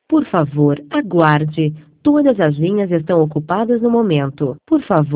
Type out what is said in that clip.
Por favor, aguarde. Todas as linhas estão ocupadas no momento. Por favor.